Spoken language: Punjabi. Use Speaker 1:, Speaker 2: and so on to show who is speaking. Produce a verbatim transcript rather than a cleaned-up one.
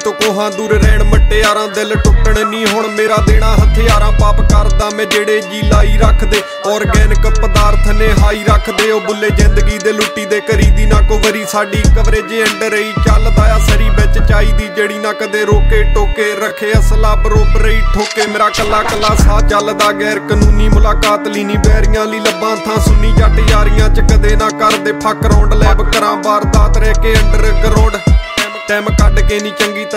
Speaker 1: ਤੋਂ ਕੋਹਾਂ ਦੂਰ ਰਹਿਣ ਮਟਿਆਰਾਂ ਦਿਲ ਟੁੱਟਣ ਨਹੀਂ ਹੁਣ ਮੇਰਾ ਦੇਣਾ ਹਥਿਆਰਾਂ ਪਾਪ ਕਰਦਾ ਮੈਂ ਜਿਹੜੇ ਜੀ ਲਾਈ ਰੱਖਦੇ ਔਰਗੈਨਿਕ ਪਦਾਰਥ ਨੇ ਹਾਈ ਰੱਖਦੇ ਉਹ ਬੁੱਲੇ ਜ਼ਿੰਦਗੀ ਦੇ ਲੁੱਟੀ ਦੇ ਕਰੀ ਦੀ ਨਾ ਕੋ ਵਰੀ ਸਾਡੀ ਕਵਰੇਜ ਅੰਡਰ ਹੀ ਚੱਲਦਾ ਆ ਸਰੀ ਵਿੱਚ ਚਾਹੀਦੀ ਜਿਹੜੀ ਨਾ ਕਦੇ ਰੋਕੇ ਟੋਕੇ ਰੱਖੇ ਅਸਲਾ ਬਰੋਬਰ ਹੀ ਠੋਕੇ ਮੇਰਾ ਕੱਲਾ ਕੱਲਾ ਸਾਹ ਚੱਲਦਾ ਗੈਰ ਕਾਨੂੰਨੀ ਮੁਲਾਕਾਤ ਲਈ ਨੀ ਬੈਰੀਆਂ ਲਈ ਲੱਭਾਂ ਥਾਂ ਸੁਣੀ ਜੱਟ ਯਾਰੀਆਂ ਚ ਕਦੇ ਨਾ ਕਰਦੇ ਫੱਕ ਰੌਂਡ ਲੈਬ ਕਰਾਂ ਵਾਰਦਾਤ ਰਹਿ ਕੇ ਅੰਡਰ ਗਰਾਊਂਡ ਟਾਈਮ ਕੱਢ ਕੇ ਨੀ ਚੰਗੀ